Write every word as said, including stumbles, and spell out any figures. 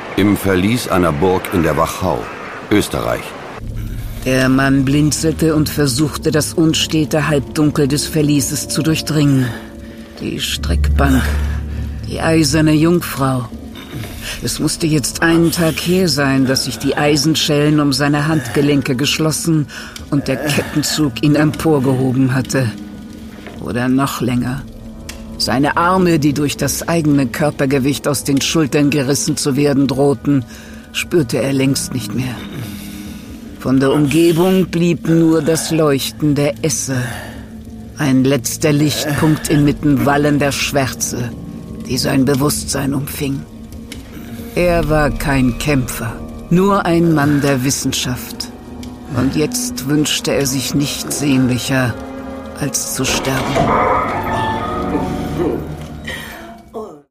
Im Verlies einer Burg in der Wachau, Österreich. Der Mann blinzelte und versuchte, das unstete Halbdunkel des Verlieses zu durchdringen. Die Streckbank, die eiserne Jungfrau. Es musste jetzt einen Tag her sein, dass sich die Eisenschellen um seine Handgelenke geschlossen und der Kettenzug ihn emporgehoben hatte. Oder noch länger. Seine Arme, die durch das eigene Körpergewicht aus den Schultern gerissen zu werden drohten, spürte er längst nicht mehr. Von der Umgebung blieb nur das Leuchten der Esse. Ein letzter Lichtpunkt inmitten wallender Schwärze, die sein Bewusstsein umfing. Er war kein Kämpfer, nur ein Mann der Wissenschaft. Und jetzt wünschte er sich nichts sehnlicher, als zu sterben.